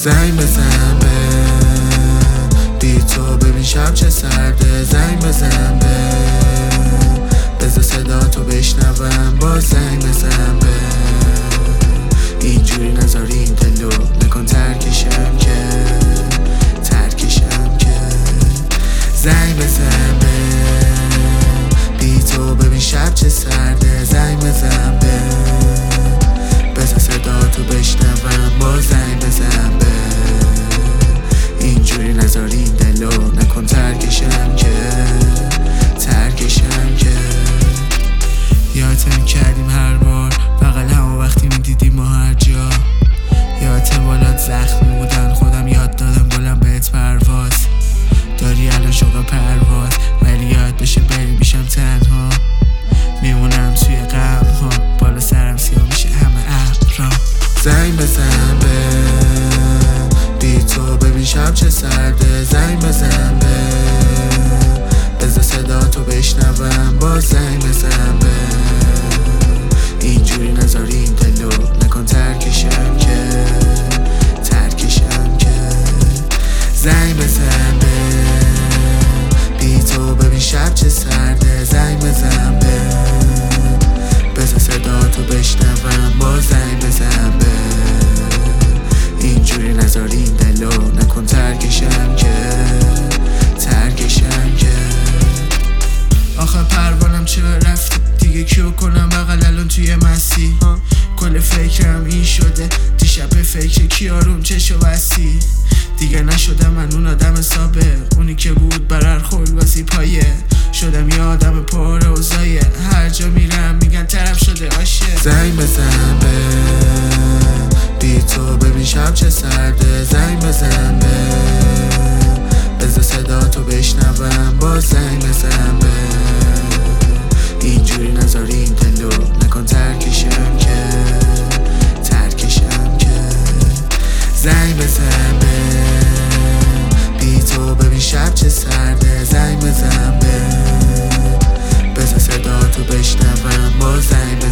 زنگ بزن بی تو ببین شب چه سرده. زنگ بزن بذار صدا تو بشنوم. باز زنگ بزن اینجوری نذاری این دلو نکن ترکشم که زنگ بزن بی تو ببین شب چه سرده. زنگ بزن بذار صدا تو بشنوم. باز زنگ بزن اینجوری نذاری این دلو نکن ترکشم که یادت میکردیم هر بار فقط همون وقتی میدیدیم ما هر جا. یادت بالات زخمی بودن خودم یاد دادم گلم بهت پرواز. داری الان شوق پرواز ولی یاد بشه بری میشم تنها. میمونم توی غم ها بالا سرم سیاه میشه همه ابرا. زنگ بزن بی تو ببین شب چه سرده. زنگ بزن بذار صدا تو بشنوم. باز زنگ بزن اینجوری نذاری این دلو نکن ترکشم که زنگ بزن بی تو ببین شب چه سرده. زنگ بزن بذار صدا تو بشنوم. باز زنگ بزن اینجوری نذاری این دلو نکن ترکشم که آخه پروانم چرا رفتی دیگه کیو کنم بغل الان توی مسیح. کل فکرم این شده دیشب به فکر کیارون چشو بستی. دیگه نشدم من اون آدم سابق اونی که بود برر خول واسه پایه. شدم یه آدم پر اوضاعیه هر جا میرم میگن طرف شده عاشق. زنگ بزن بی تو ببین شب چه سرده. زنگ بزن بذار صدا تو بشنوم. باز زنگ بزن اینجوری نذاری این دلو نکن ترکشم که زنگ بزن بی تو ببین شب چه سرده. زنگ بزن بذار صدا تو بشنوم. باز زنگ بزن